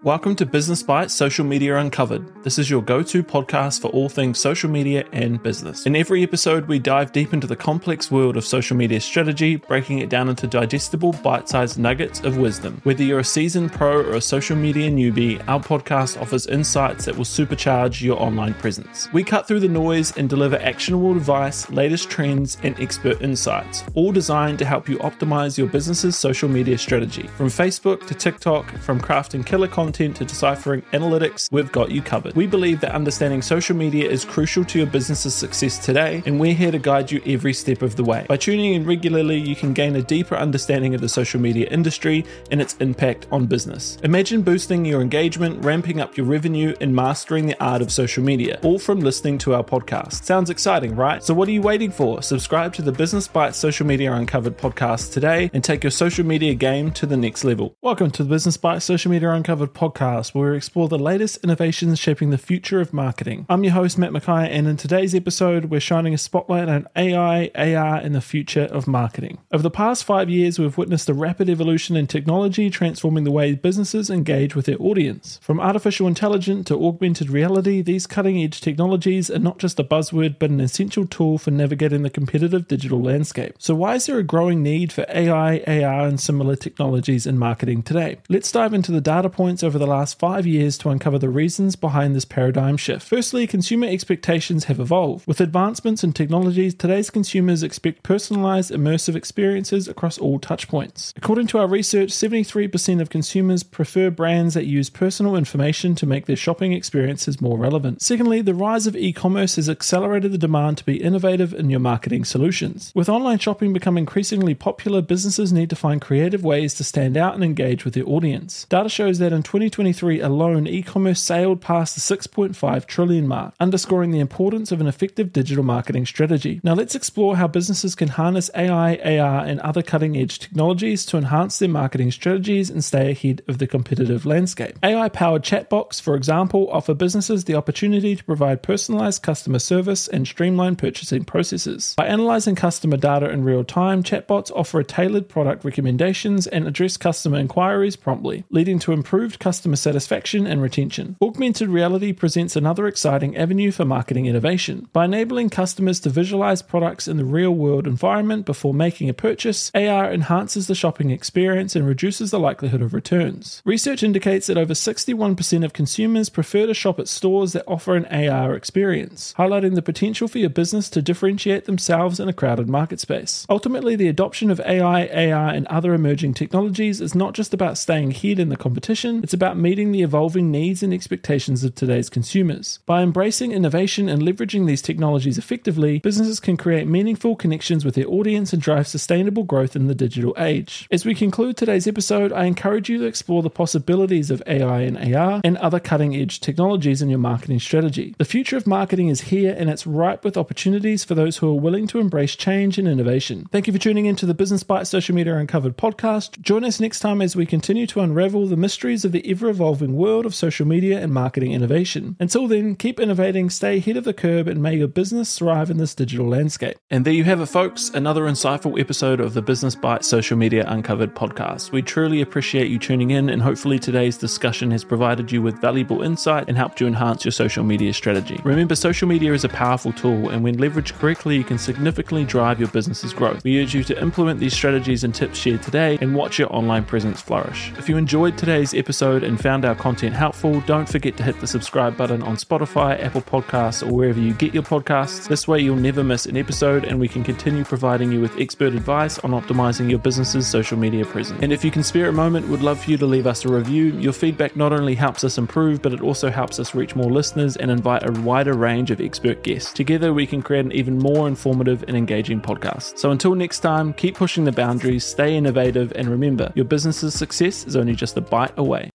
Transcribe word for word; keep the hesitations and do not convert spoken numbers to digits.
Welcome to Business Bites Social Media Uncovered. This is your go-to podcast for all things social media and business. In every episode, we dive deep into the complex world of social media strategy, breaking it down into digestible, bite-sized nuggets of wisdom. Whether you're a seasoned pro or a social media newbie, our podcast offers insights that will supercharge your online presence. We cut through the noise and deliver actionable advice, latest trends, and expert insights, all designed to help you optimize your business's social media strategy. From Facebook to TikTok, from crafting killer content to deciphering analytics, we've got you covered. We believe that understanding social media is crucial to your business's success today, and we're here to guide you every step of the way. By tuning in regularly, you can gain a deeper understanding of the social media industry and its impact on business. Imagine boosting your engagement, ramping up your revenue, and mastering the art of social media, all from listening to our podcast. Sounds exciting, right? So what are you waiting for? Subscribe to the Business Bites Social Media Uncovered podcast today and take your social media game to the next level. Welcome to the Business Bites Social Media Uncovered podcast. podcast where we explore the latest innovations shaping the future of marketing. I'm your host, Matt Mackay, and in today's episode, we're shining a spotlight on A I, A R, and the future of marketing. Over the past five years, we've witnessed a rapid evolution in technology transforming the way businesses engage with their audience. From artificial intelligence to augmented reality, these cutting-edge technologies are not just a buzzword, but an essential tool for navigating the competitive digital landscape. So why is there a growing need for A I, A R, and similar technologies in marketing today? Let's dive into the data points over the last five years to uncover the reasons behind this paradigm shift. Firstly, consumer expectations have evolved. With advancements in technologies, today's consumers expect personalized, immersive experiences across all touchpoints. According to our research, seventy-three percent of consumers prefer brands that use personal information to make their shopping experiences more relevant. Secondly, the rise of e-commerce has accelerated the demand to be innovative in your marketing solutions. With online shopping becoming increasingly popular, businesses need to find creative ways to stand out and engage with their audience. Data shows that in twenty twenty-three alone, e-commerce sailed past the six point five trillion mark, underscoring the importance of an effective digital marketing strategy. Now let's explore how businesses can harness A I, A R, and other cutting-edge technologies to enhance their marketing strategies and stay ahead of the competitive landscape. A I-powered chatbots, for example, offer businesses the opportunity to provide personalized customer service and streamline purchasing processes. By analyzing customer data in real time, chatbots offer tailored product recommendations and address customer inquiries promptly, leading to improved customer satisfaction and retention. Augmented reality presents another exciting avenue for marketing innovation. By enabling customers to visualize products in the real-world environment before making a purchase, A R enhances the shopping experience and reduces the likelihood of returns. Research indicates that over sixty-one percent of consumers prefer to shop at stores that offer an A R experience, highlighting the potential for your business to differentiate themselves in a crowded market space. Ultimately, the adoption of A I, A R, and other emerging technologies is not just about staying ahead in the competition, it's about meeting the evolving needs and expectations of today's consumers. By embracing innovation and leveraging these technologies effectively, businesses can create meaningful connections with their audience and drive sustainable growth in the digital age. As we conclude today's episode, I encourage you to explore the possibilities of A I and A R and other cutting-edge technologies in your marketing strategy. The future of marketing is here, and it's ripe with opportunities for those who are willing to embrace change and innovation. Thank you for tuning into the Business Bites Social Media Uncovered podcast. Join us next time as we continue to unravel the mysteries of the ever-evolving world of social media and marketing innovation. Until then, keep innovating, stay ahead of the curve, and may your business thrive in this digital landscape. And there you have it, folks, another insightful episode of the Business Bites Social Media Uncovered podcast. We truly appreciate you tuning in, and hopefully today's discussion has provided you with valuable insight and helped you enhance your social media strategy. Remember, social media is a powerful tool, and when leveraged correctly, you can significantly drive your business's growth. We urge you to implement these strategies and tips shared today and watch your online presence flourish. If you enjoyed today's episode and found our content helpful, don't forget to hit the subscribe button on Spotify, Apple Podcasts, or wherever you get your podcasts. This way you'll never miss an episode, and we can continue providing you with expert advice on optimizing your business's social media presence. And if you can spare a moment, we'd love for you to leave us a review. Your feedback not only helps us improve, but it also helps us reach more listeners and invite a wider range of expert guests. Together we can create an even more informative and engaging podcast. So until next time, keep pushing the boundaries, stay innovative, and remember, your business's success is only just a bite away.